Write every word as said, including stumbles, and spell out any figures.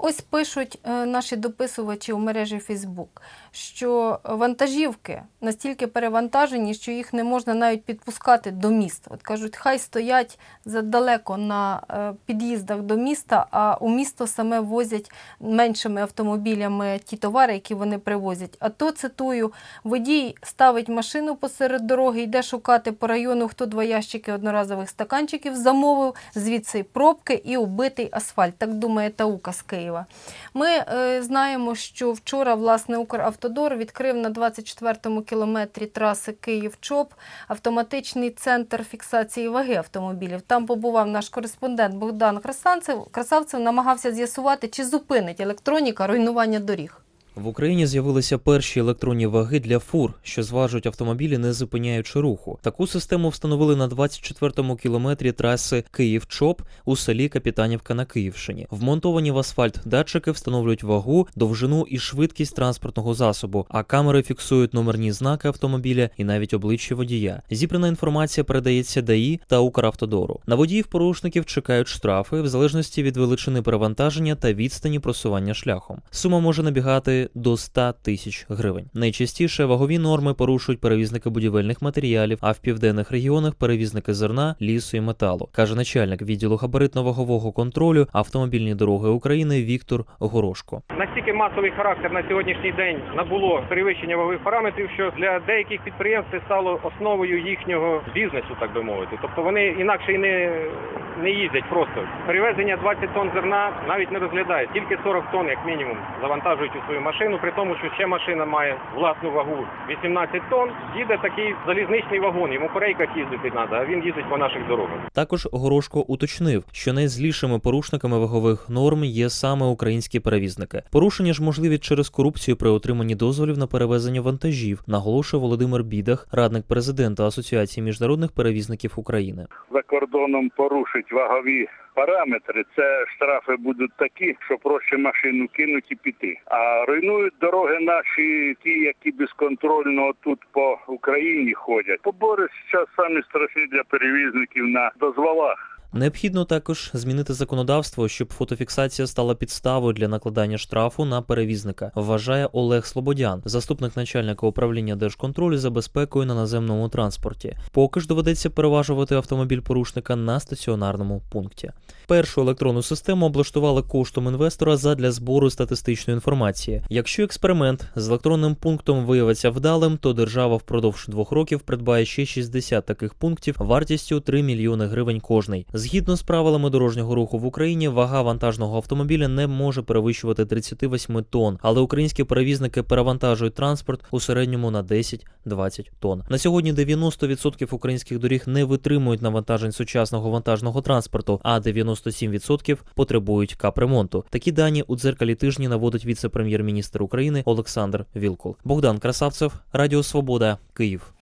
Ось пишуть е, наші дописувачі у мережі Фейсбук, що вантажівки настільки перевантажені, що їх не можна навіть підпускати до міста. От кажуть, хай стоять задалеко на е, під'їздах до міста, а у місто саме возять меншими автомобілями ті товари, які вони привозять. А то, цитую, водій ставить машину посеред дороги, йде шукати по району, хто два ящики одноразових стаканчиків замовив, звідси пробки і убитий асфальт. Так думає Таука з Києва. Ми е, знаємо, що вчора, власне, Укравтодор відкрив на двадцять четвертому кілометрі траси Київ-Чоп автоматичний центр фіксації ваги автомобілів. Там побував наш кореспондент Богдан Красавцев, Красавцев намагався з'ясувати, чи зупинить електроніка руйнування доріг. В Україні з'явилися перші електронні ваги для фур, що зважують автомобілі, не зупиняючи руху. Таку систему встановили на двадцять четвертому кілометрі траси Київ-Чоп у селі Капітанівка на Київщині. Вмонтовані в асфальт датчики встановлюють вагу, довжину і швидкість транспортного засобу, а камери фіксують номерні знаки автомобіля і навіть обличчя водія. Зібрана інформація передається ДАІ та Укравтодору. На водіїв-порушників чекають штрафи в залежності від величини перевантаження та відстані просування шляхом. Сума може набігати до ста тисяч гривень. Найчастіше вагові норми порушують перевізники будівельних матеріалів, а в південних регіонах перевізники зерна, лісу і металу, каже начальник відділу габаритно-вагового контролю автомобільні дороги України Віктор Горошко. Настільки масовий характер на сьогоднішній день набуло перевищення вагових параметрів, що для деяких підприємств це стало основою їхнього бізнесу, так би мовити. Тобто вони інакше і не, не їздять просто. Перевезення двадцять тонн зерна навіть не розглядають, тільки сорок тонн, як мінімум, завантажують у свою машину, при тому, що ще машина має власну вагу вісімнадцять тонн, їде такий залізничний вагон, йому по рейках їздити треба, а він їздить по наших дорогах. Також Горошко уточнив, що найзлішими порушниками вагових норм є саме українські перевізники. Порушення ж можливі через корупцію при отриманні дозволів на перевезення вантажів, наголошує Володимир Бідах, радник президента Асоціації міжнародних перевізників України. За кордоном порушить вагові параметри, це штрафи будуть такі, що проще машину кинуть і піти. А руйнують дороги наші ті, які безконтрольно тут по Україні ходять. Побори зараз самі страшні для перевізників на дозволах. Необхідно також змінити законодавство, щоб фотофіксація стала підставою для накладання штрафу на перевізника, вважає Олег Слободян, заступник начальника управління Держконтролю за безпекою на наземному транспорті. Поки ж доведеться переважувати автомобіль порушника на стаціонарному пункті. Першу електронну систему облаштували коштом інвестора задля збору статистичної інформації. Якщо експеримент з електронним пунктом виявиться вдалим, то держава впродовж двох років придбає ще шістдесят таких пунктів вартістю три мільйони гривень кожний. Згідно з правилами дорожнього руху в Україні, вага вантажного автомобіля не може перевищувати тридцять вісім тонн, але українські перевізники перевантажують транспорт у середньому на десять-двадцять тонн. На сьогодні дев'яносто відсотків українських доріг не витримують навантажень сучасного вантажного транспорту, а дев'яносто сім відсотків потребують капремонту. Такі дані у дзеркалі тижні наводить віце-прем'єр-міністр України Олександр Вілкул. Богдан Красавцев, Радіо Свобода, Київ.